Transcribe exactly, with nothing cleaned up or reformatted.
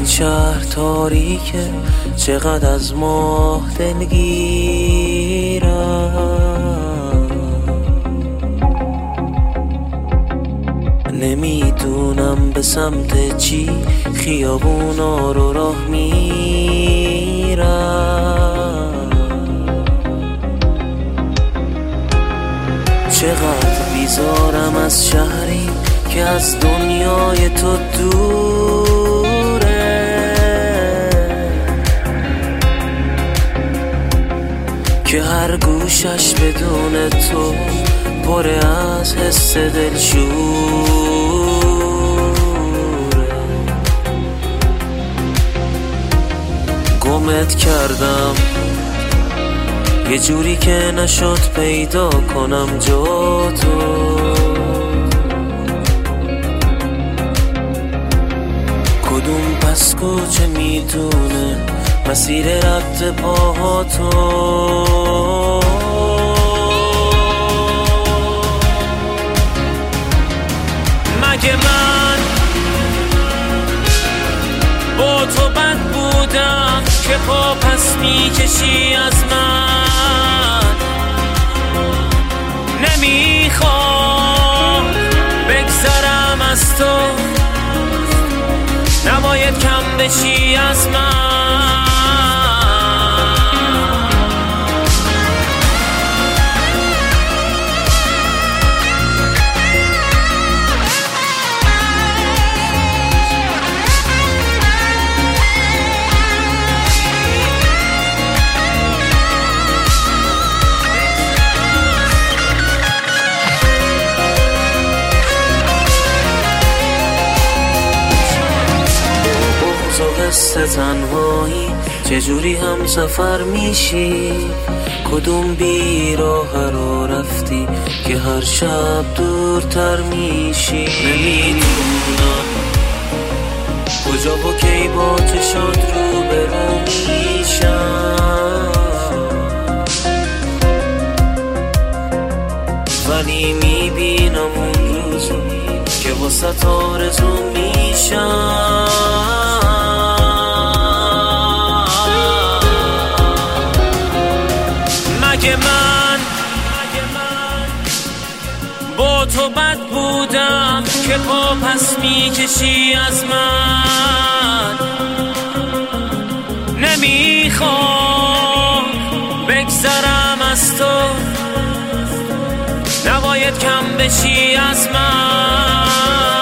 این شهر تاریکه، چقدر از ماه دلگیرم. نمیدونم به سمت چی خیابونا رو راه میرم. چقدر بیزارم از شهری که از دنیای تو دوره، که هر گوشش بدون تو پر از حس دلشوره. گمت کردم یه جوری که نشد پیدا کنم جا تو. کدوم پس کوچه میدونه مسیر رفت پاها تو. مگه من با تو بد بودم که پا پس میکشی از من؟ نمیخوام بگذرم از تو، نباید کم بشی از من. قصه تنهایی چجوری هم سفر میشی؟ کدوم بیراه رو رفتی که هر شب دورتر میشی؟ نمیدونم کجا با کی با چشات رو برو میشم، ولی میبینم اون روزو که واسه آرزو میشم. مگه من با تو بد بودم که پا پس میکشی از من؟ نمیخوام بگذرم از تو، نباید کم بشی از من.